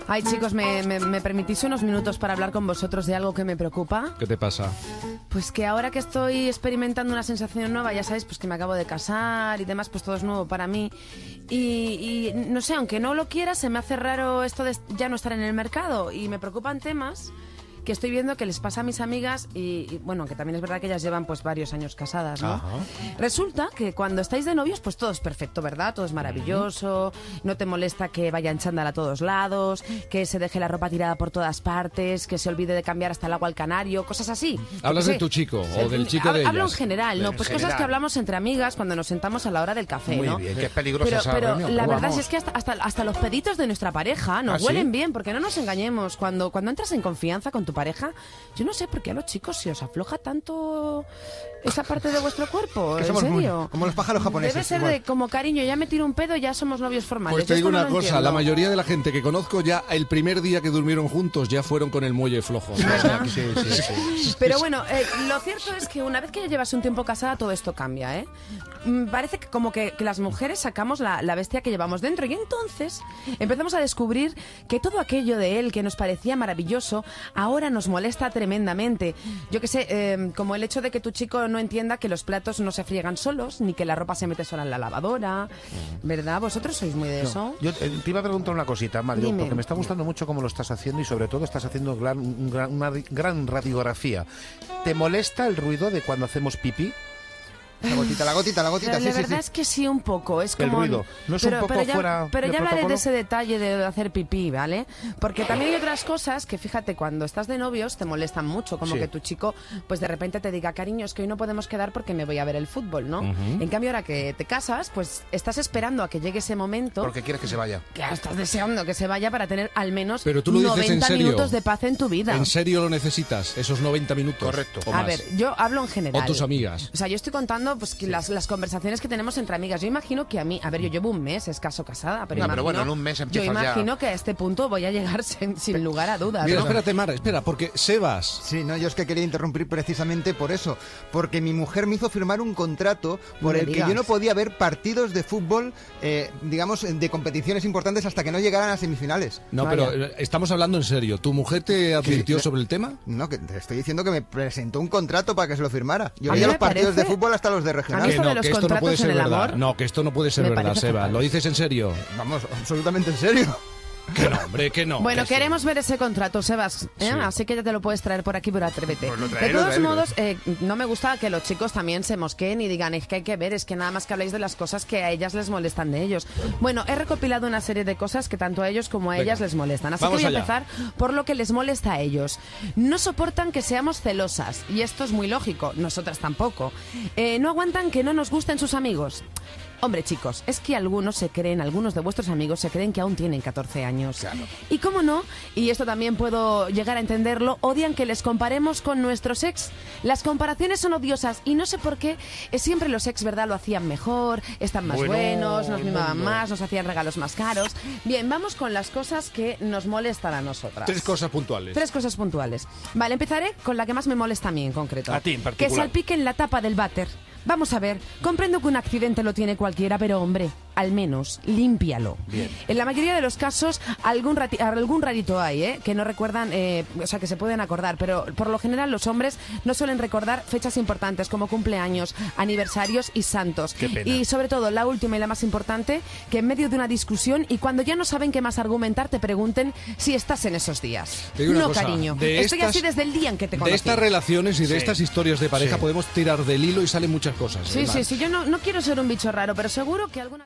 Ay, chicos, ¿me permitís unos minutos para hablar con vosotros de algo que me preocupa? ¿Qué te pasa? Pues que ahora que estoy experimentando una sensación nueva, ya sabéis, pues que me acabo de casar y demás, pues todo es nuevo para mí. Y no sé, aunque no lo quiera, se me hace raro esto de ya no estar en el mercado. Y me preocupan temas que estoy viendo que les pasa a mis amigas y bueno, que también es verdad que ellas llevan pues varios años casadas, ¿no? Ajá. Resulta que cuando estáis de novios pues todo es perfecto, ¿verdad? Todo es maravilloso, no te molesta que vaya en chándal a todos lados, que se deje la ropa tirada por todas partes, que se olvide de cambiar hasta el agua al canario, cosas así. ¿Hablas de tu chico o del chico de ellas? Hablo en general, ¿no? Pues cosas que hablamos entre amigas cuando nos sentamos a la hora del café, ¿no? Muy bien, qué peligrosa esa pero reunión. la verdad Vamos. es que hasta los peditos de nuestra pareja nos ¿Ah, huelen sí? bien, porque no nos engañemos. Cuando entras en confianza con tu pareja, yo no sé por qué a los chicos se os afloja tanto esa parte de vuestro cuerpo, Que ¿en somos serio? como los pájaros japoneses. Debe ser igual. de como cariño, ya me tiro un pedo, ya somos novios formales. Pues te Yo digo esto no una lo cosa, entiendo. la mayoría de la gente que conozco ya el primer día que durmieron juntos ya fueron con el muelle flojo. Sí. Pero bueno, lo cierto es que una vez que ya llevas un tiempo casada, todo esto cambia, ¿eh? Parece que como que las mujeres sacamos la bestia que llevamos dentro y entonces empezamos a descubrir que todo aquello de él que nos parecía maravilloso ahora nos molesta tremendamente. Yo qué sé, como el hecho de que tu chico no entienda que los platos no se friegan solos, ni que la ropa se mete sola en la lavadora, ¿verdad? ¿Vosotros sois muy de eso? Yo te iba a preguntar una cosita, Mario, Dime. porque me está gustando mucho cómo lo estás haciendo y sobre todo estás haciendo una gran radiografía. ¿Te molesta el ruido de cuando hacemos pipí? La gotita, La sí, sí, verdad sí. es que sí, un poco. Es El como ruido. ¿No es un poco ya, fuera pero de ya hablaré de protocolo? ese detalle de hacer pipí, ¿vale? Porque también hay otras cosas que, fíjate, cuando estás de novios te molestan mucho. Como Sí. que tu chico, pues de repente te diga, cariño, es que hoy no podemos quedar porque me voy a ver el fútbol, ¿no? En cambio, ahora que te casas, pues estás esperando a que llegue ese momento. Porque quieres que se vaya. Que estás deseando que se vaya para tener al menos Pero tú lo dices 90 en serio. minutos de paz en tu vida. ¿En serio lo necesitas? Esos 90 minutos. Correcto. O A más. ver, yo hablo en general. O tus amigas. O sea, yo estoy contando pues que las conversaciones que tenemos entre amigas. Yo imagino que a mí, a ver, yo llevo un mes escaso casada, pero, No, imagino, pero bueno, en un mes yo empiezas ya. imagino que a este punto voy a llegar sin lugar a dudas. Mira, ¿no? espérate, Mar, espera, porque Sebas... Sí, no, yo es que quería interrumpir precisamente por eso, porque mi mujer me hizo firmar un contrato por No me el que digas. yo no podía ver partidos de fútbol, digamos, de competiciones importantes hasta que no llegaran a semifinales. No, Vaya. pero estamos hablando en serio. ¿Tu mujer te advirtió Sí. sobre el tema? No, que te estoy diciendo que me presentó un contrato para que se lo firmara. Yo A mí veía me los partidos parece- de fútbol hasta los de A mí regional. esto de los que esto no contratos puede ser en el verdad. amor No, que esto no puede ser me verdad, parece Sebas. fatal. ¿Lo dices en serio? Vamos, absolutamente en serio. Que no, hombre, que no. Bueno, que sí. queremos ver ese contrato, Sebas, ¿eh? Sí. Así que ya te lo puedes traer por aquí, por Atrévete. Pues lo De traeré, todos modos, no me gusta que los chicos también se mosqueen y digan, es que hay que ver, es que nada más que habláis de las cosas que a ellas les molestan de ellos. Bueno, he recopilado una serie de cosas que tanto a ellos como a Venga. ellas les molestan. Así Vamos que voy a allá. empezar por lo que les molesta a ellos. No soportan que seamos celosas, y esto es muy lógico, nosotras tampoco. No aguantan que no nos gusten sus amigos. Hombre, chicos, es que algunos de vuestros amigos se creen que aún tienen 14 años. Claro. Y cómo no, y esto también puedo llegar a entenderlo, odian que les comparemos con nuestros ex. Las comparaciones son odiosas y no sé por qué siempre los ex, ¿verdad? Lo hacían mejor, están más Bueno, buenos, nos el mimaban mundo. más, nos hacían regalos más caros. Bien, vamos con las cosas que nos molestan a nosotras. Tres cosas puntuales. Tres cosas puntuales. Vale, empezaré con la que más me molesta a mí en concreto. A ti en Que particular. salpiquen la tapa del váter. Vamos a ver, comprendo que un accidente lo tiene cualquiera, pero hombre, al menos límpialo. Bien. En la mayoría de los casos, algún rarito hay, que no recuerdan, o sea, que se pueden acordar, pero por lo general los hombres no suelen recordar fechas importantes como cumpleaños, aniversarios y santos. Qué pena. Y sobre todo, la última y la más importante, que en medio de una discusión y cuando ya no saben qué más argumentar, te pregunten si estás en esos días. Te digo una No, cosa, cariño, de estoy estas- así desde el día en que te De conocí. estas relaciones y de Sí. estas historias de pareja Sí. podemos tirar del hilo y salen muchas cosas. Sí, Mar. sí, sí, yo no quiero ser un bicho raro, pero seguro que alguna...